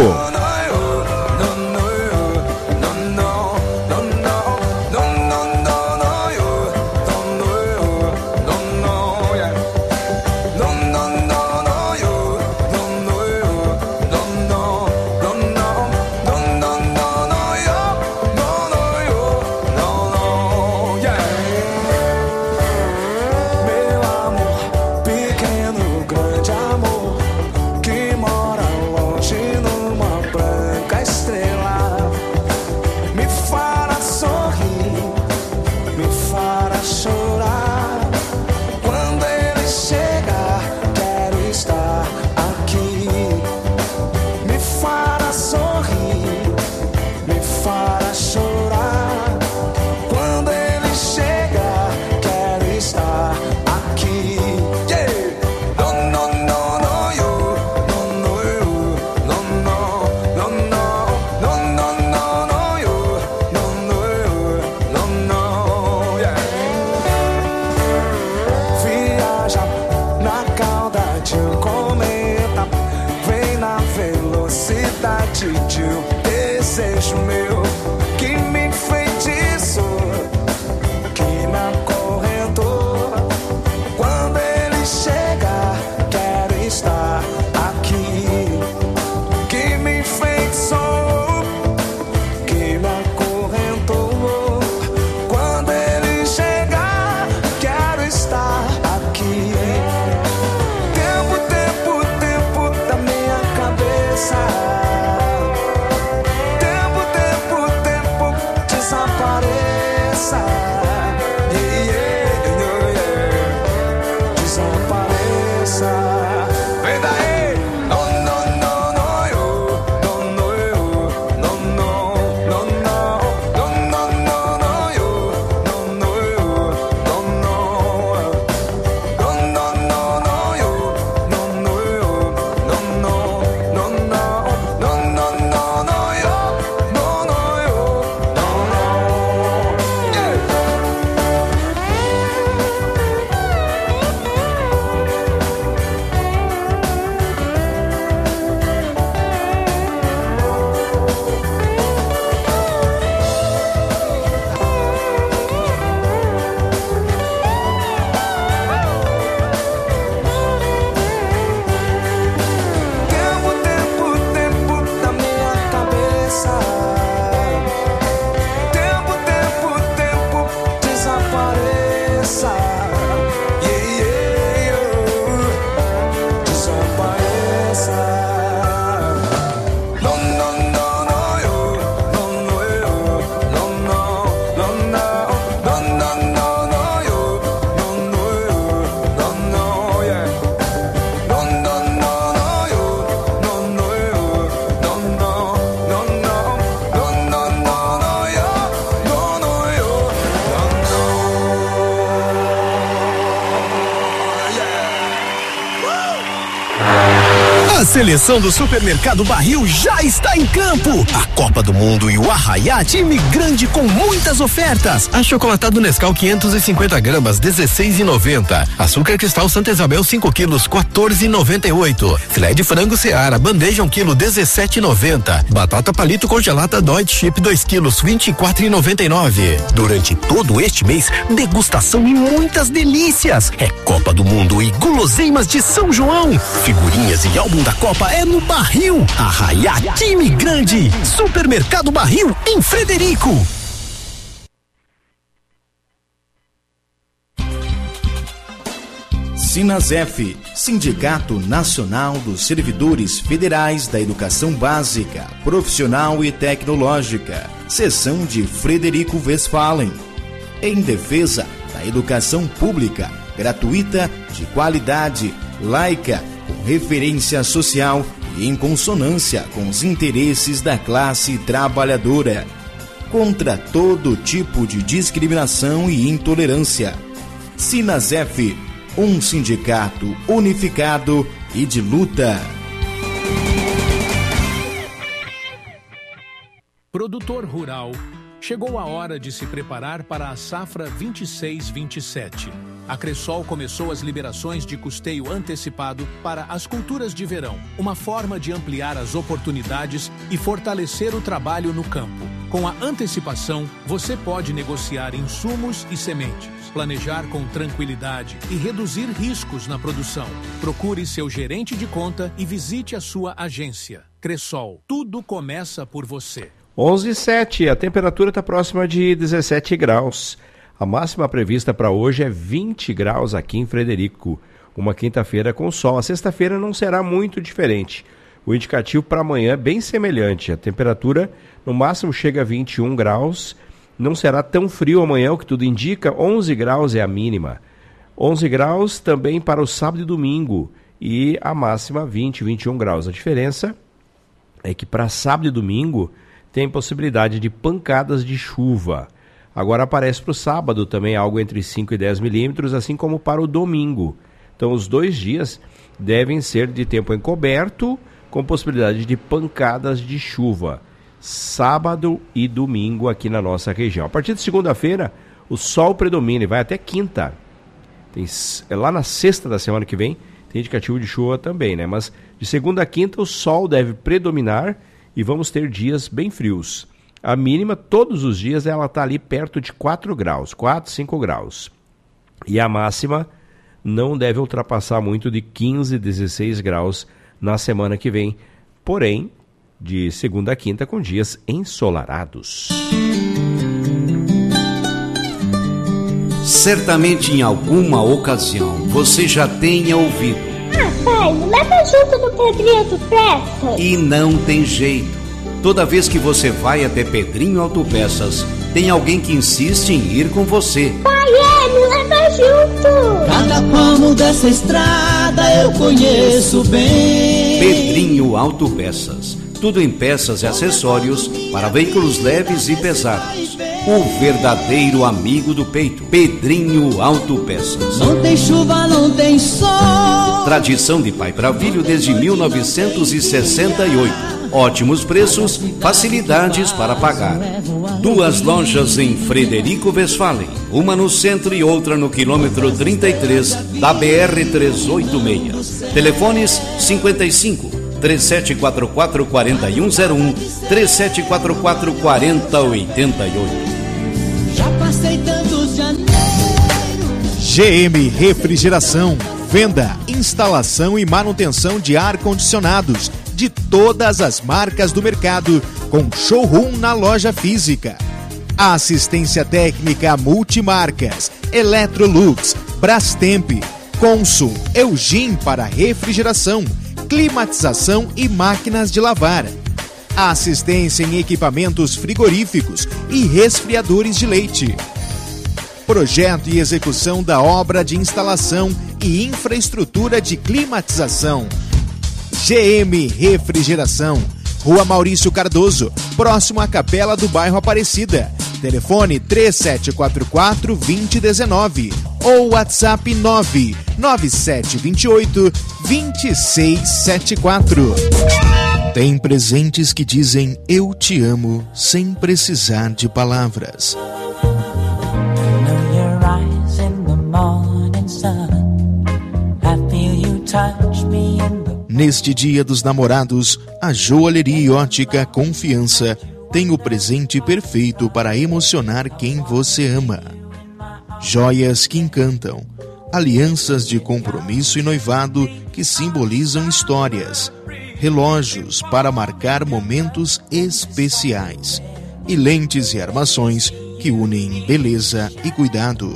B: Grande amor que mora longe numa praia. saudade de um desejo meu que me enfeitiçou, que me acorrentou. Quando ele chegar, quero estar aqui. Que me enfeitiçou, que me acorrentou. Quando ele chegar, quero estar aqui. Tempo, tempo, tempo da minha cabeça. Tempo, tempo, tempo, desapareça. Desapareça. Vem daí. No, no, no, no, yo. No, no, yo. No, no, no, no. No, no, no, no, yo. No, no, yo. No, no. No, no, no, no, yo. No, no, yo. No, no, no, no. No, no, no, no, yo. No, no, yo. No, no. Yeah. Tempo, tempo, tempo da minha cabeça. Tempo, tempo, tempo, desapareça. Yeah, yeah, yeah. Desapareça. No, no, no, no, yo. No, no, yo. No, no, no, no. No, no, no, no, yo. No, no, yo. No, no, yeah. No, no, no, no, yo. No, no, yo. No, no, no, no. No, no, no, no, yo. No, no, yo.
C: A seleção do Supermercado Barril já está em campo. A Copa do Mundo e o Arraiá, time grande com muitas ofertas. Achocolatado Nescau 550 gramas, 16,90. Açúcar Cristal Santa Isabel 5 quilos, 14,98. Filé de frango Seara, bandeja 1 quilo, 17,90. Batata palito congelada Deutsche Chip 2 quilos, 24,99. Durante todo este mês, degustação e muitas delícias. É Copa do Mundo e guloseimas de São João. Figurinhas e álbum da Copa é no Barril. Arraiá, time grande. Supermercado Barril, em Frederico.
P: Sinasef, Sindicato Nacional dos Servidores Federais da Educação Básica, Profissional e Tecnológica, seção de Frederico Westphalen. Em defesa da educação pública, gratuita, de qualidade, laica, com referência social e em consonância com os interesses da classe trabalhadora. Contra todo tipo de discriminação e intolerância. Sinasef, um sindicato unificado e de luta.
Q: Produtor rural, chegou a hora de se preparar para a safra 26-27. A Cressol começou as liberações de custeio antecipado para as culturas de verão, uma forma de ampliar as oportunidades e fortalecer o trabalho no campo. Com a antecipação, você pode negociar insumos e sementes, planejar com tranquilidade e reduzir riscos na produção. Procure seu gerente de conta e visite a sua agência. Cressol, tudo começa por você.
A: 11:07, a temperatura está próxima de 17 graus. A máxima prevista para hoje é 20 graus aqui em Frederico. Uma quinta-feira com sol. A sexta-feira não será muito diferente. O indicativo para amanhã é bem semelhante. A temperatura no máximo chega a 21 graus. Não será tão frio amanhã, o que tudo indica. 11 graus é a mínima. 11 graus também para o sábado e domingo. E a máxima 20, 21 graus. A diferença é que para sábado e domingo tem possibilidade de pancadas de chuva. Agora aparece para o sábado também algo entre 5 e 10 milímetros, assim como para o domingo. Então os 2 dias devem ser de tempo encoberto, com possibilidade de pancadas de chuva. Sábado e domingo aqui na nossa região. A partir de segunda-feira, o sol predomina e vai até quinta. Lá na sexta da semana que vem, tem indicativo de chuva também, né? Mas de segunda a quinta, o sol deve predominar e vamos ter dias bem frios. A mínima, todos os dias, ela está ali perto de 4 graus, 4, 5 graus. E a máxima não deve ultrapassar muito de 15, 16 graus na semana que vem. Porém, de segunda a quinta com dias ensolarados.
R: Certamente em alguma ocasião você já tenha ouvido.
S: Pai, me leva junto no Pedrinho Autopeças.
R: E não tem jeito. Toda vez que você vai até Pedrinho Autopeças, tem alguém que insiste em ir com você.
S: Pai, me leva junto.
T: Cada palmo dessa estrada eu conheço bem.
R: Pedrinho Autopeças. Tudo em peças e acessórios para veículos leves e pesados. O verdadeiro amigo do peito. Pedrinho Autopeças.
T: Não tem chuva, não tem sol.
R: Tradição de pai para filho desde 1968. Ótimos preços, facilidades para pagar. 2 lojas em Frederico Westphalen. Uma no centro e outra no quilômetro 33 da BR-386. Telefones 55 3744-4101, 3744-4088.
T: Já passei tantos janeiros.
C: GM Refrigeração. Venda, instalação e manutenção de ar-condicionados de todas as marcas do mercado, com showroom na loja física. Assistência técnica multimarcas, Electrolux, Brastemp, Consul, Eugin para refrigeração, climatização e máquinas de lavar. Assistência em equipamentos frigoríficos e resfriadores de leite. Projeto e execução da obra de instalação e infraestrutura de climatização. GM Refrigeração, Rua Maurício Cardoso, próximo à Capela do Bairro Aparecida. Telefone 3744-2019 ou WhatsApp 99728-2674. Tem presentes que dizem eu te amo sem precisar de palavras. Neste Dia dos Namorados, a Joalheria e Ótica Confiança tem o presente perfeito para emocionar quem você ama. Joias que encantam, alianças de compromisso e noivado que simbolizam histórias, relógios para marcar momentos especiais e lentes e armações que unem beleza e cuidado.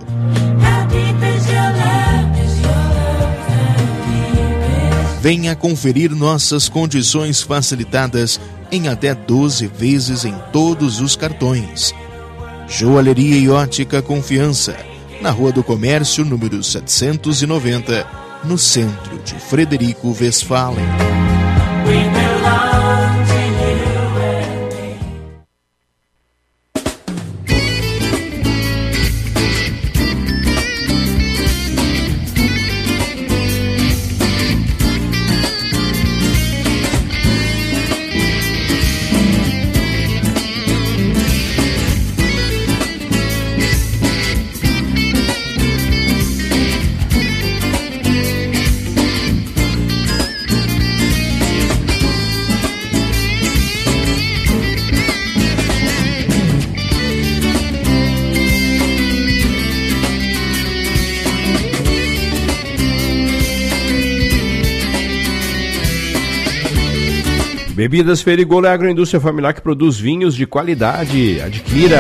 C: Venha conferir nossas condições facilitadas em até 12 vezes em todos os cartões. Joalheria e Ótica Confiança, na Rua do Comércio, número 790, no centro de Frederico Westphalen.
A: Bebidas Ferigolo é a agroindústria familiar que produz vinhos de qualidade. Adquira.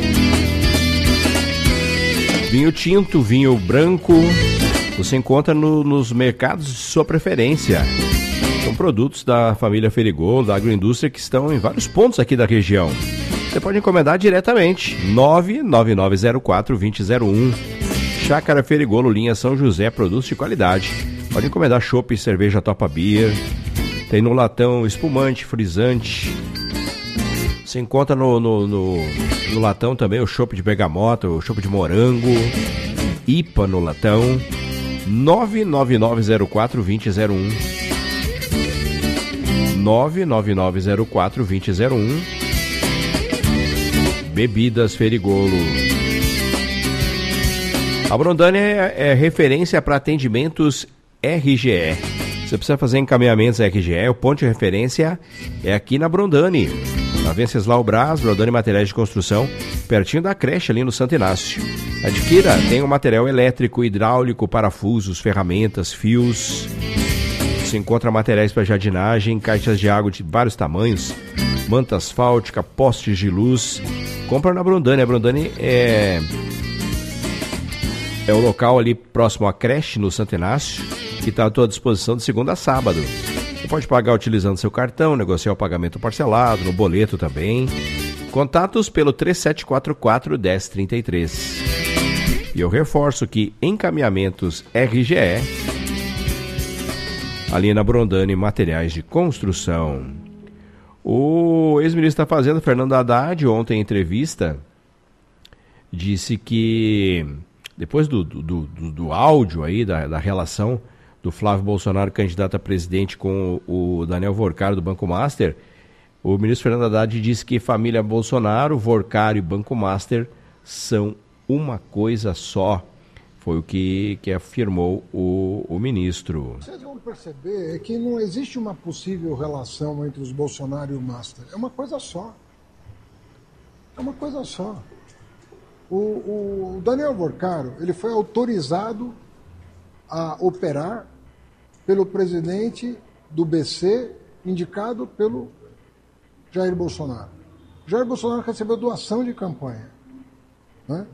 A: Vinho tinto, vinho branco, você encontra nos mercados de sua preferência. São produtos da família Ferigolo, da agroindústria, que estão em vários pontos aqui da região. Você pode encomendar diretamente. 99904-2001. Chácara Ferigolo, linha São José, produtos de qualidade. Pode encomendar chopp e cerveja Topa Beer. Tem no latão espumante, frisante. Você encontra no latão também o chopp de bergamota, o chopp de morango. IPA no latão. 99904-2001. 99904-2001. Bebidas Ferigolo. A Brondânia é referência para atendimentos RGE. Você precisa fazer encaminhamentos RGE, o ponto de referência é aqui na Brondani, na Venceslau Braz, Brondani Materiais de Construção, pertinho da creche ali no Santo Inácio. Adquira, tem um material elétrico, hidráulico, parafusos, ferramentas, fios. Você encontra materiais para jardinagem, caixas de água de vários tamanhos, manta asfáltica, postes de luz. Compra na Brondani. A Brondani é o local ali próximo à creche no Santo Inácio, que está à tua disposição de segunda a sábado. Você pode pagar utilizando seu cartão, negociar o pagamento parcelado, no boleto também. Contatos pelo 3744-1033. E eu reforço que encaminhamentos RGE, ali na Brondani Materiais de Construção. O ex-ministro da Fazenda, Fernando Haddad, ontem em entrevista, disse que depois do áudio aí, da relação do Flávio Bolsonaro, candidato a presidente, com o Daniel Vorcaro do Banco Master, o ministro Fernando Haddad disse que família Bolsonaro, Vorcaro e Banco Master são uma coisa só. Foi o que afirmou o ministro.
U: Vocês vão perceber que não existe uma possível relação entre os Bolsonaro e o Master. É uma coisa só. É uma coisa só. O Daniel Vorcaro, ele foi autorizado a operar pelo presidente do BC, indicado pelo Jair Bolsonaro. Jair Bolsonaro recebeu doação de campanha, né?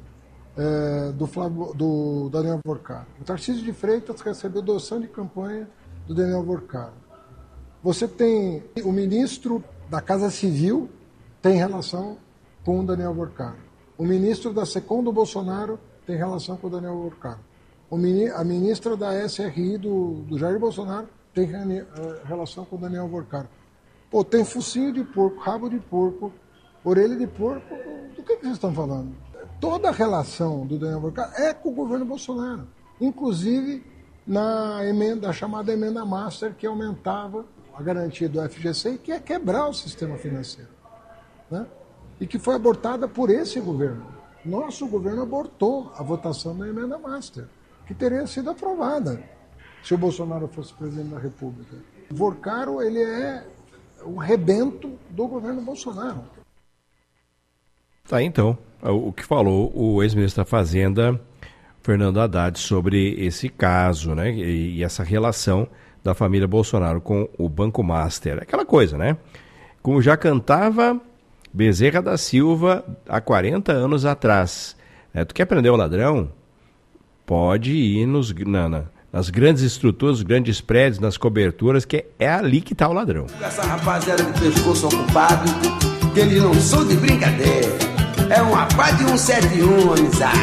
U: Do Daniel Vorcaro. O Tarcísio de Freitas recebeu doação de campanha do Daniel Vorcaro. Você tem o ministro da Casa Civil, tem relação com o Daniel Vorcaro. O ministro da SECOM do Bolsonaro tem relação com o Daniel Vorcaro. A ministra da SRI do Jair Bolsonaro tem relação com o Daniel Vorcaro. Pô, tem focinho de porco, rabo de porco, orelha de porco. Do que vocês estão falando? Toda a relação do Daniel Vorcaro é com o governo Bolsonaro. Inclusive na chamada emenda Master, que aumentava a garantia do FGC e que ia quebrar o sistema financeiro, né? E que foi abortada por esse governo. Nosso governo abortou a votação da emenda Master, que teria sido aprovada se o Bolsonaro fosse presidente da República. O Vorcaro, ele é o rebento do governo Bolsonaro.
A: Tá, então, o que falou o ex-ministro da Fazenda, Fernando Haddad, sobre esse caso, né, e essa relação da família Bolsonaro com o Banco Master. Aquela coisa, né? Como já cantava Bezerra da Silva há 40 anos atrás. Tu quer prender o ladrão? Pode ir nas grandes estruturas, nos grandes prédios, nas coberturas, que é ali que está o ladrão.
V: Essa rapaziada de pescoço ocupado, que eles não são de brincadeira. É um rapaz de 171, amizade.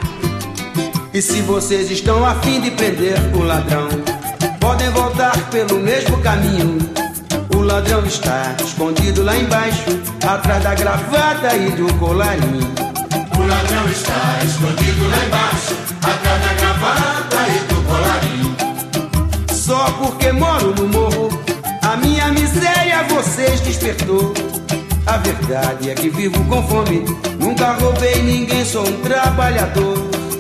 V: E se vocês estão a fim de prender o ladrão, podem voltar pelo mesmo caminho. O ladrão está escondido lá embaixo, atrás da gravata e do colarinho.
W: O ladrão está escondido lá embaixo, atrás da gravata e do colarinho.
V: Só porque moro no morro, a minha miséria vocês despertou. A verdade é que vivo com fome, nunca roubei ninguém, sou um trabalhador.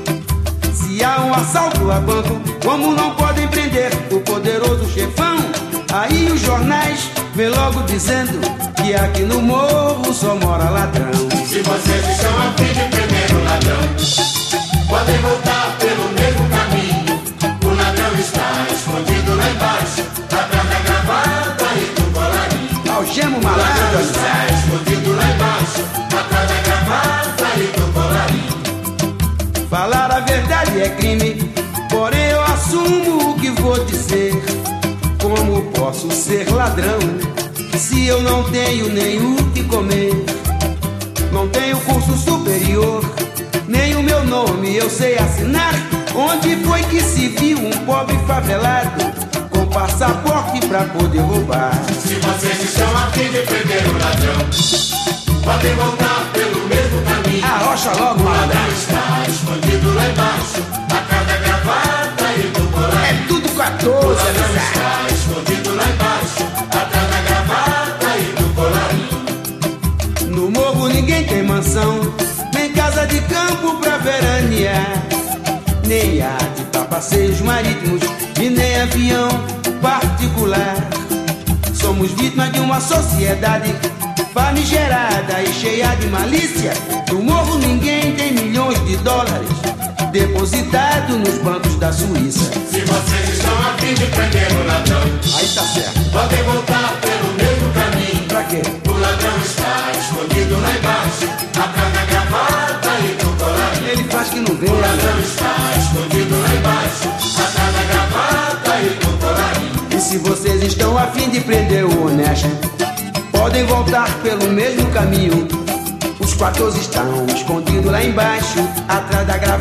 V: Se há um assalto a banco, como não podem prender o poderoso chefão? Aí os jornais vêm logo dizendo que aqui no morro só mora ladrão.
W: Se vocês estão a fim de prender o ladrão, podem voltar pelo mesmo caminho. O ladrão está escondido lá embaixo, atrás da gravata e do colarinho.
V: Algema o
W: malandro. O ladrão
V: malandro
W: está escondido lá embaixo, atrás da gravata e do colarinho.
V: Falar a verdade é crime, porém eu assumo o que vou dizer. Como posso ser ladrão se eu não tenho nem o que comer? Não tenho curso superior, nem o meu nome eu sei assinar. Onde foi que se viu um pobre favelado com passaporte pra poder roubar?
W: Se vocês estão a fim de prender o ladrão, podem voltar pelo mesmo caminho.
V: Arrocha logo,
W: o ladrão está escondido lá embaixo, atrás da gravata e do colarinho.
V: É tudo 14,
W: o ladrão está escondido lá embaixo, atrás da gravata e do colarinho.
V: No morro ninguém tem mansão, nem casa de campo pra veranear, nem iate pra passeios marítimos e nem avião particular. Somos vítimas de uma sociedade famigerada e cheia de malícia. No morro ninguém tem milhões de dólares depositado nos bancos da Suíça.
W: Se vocês estão a fim de prender o ladrão,
V: aí tá certo,
W: podem voltar pelo mesmo caminho.
V: Pra quê?
W: O ladrão está escondido lá embaixo, atrás da gravata e do colarinho.
V: Ele faz que não vê.
W: O ladrão está escondido lá embaixo, atrás da gravata e do colarinho.
V: E se vocês estão a fim de prender o honesto, podem voltar pelo mesmo caminho. Os 14 estão escondidos lá embaixo, atrás da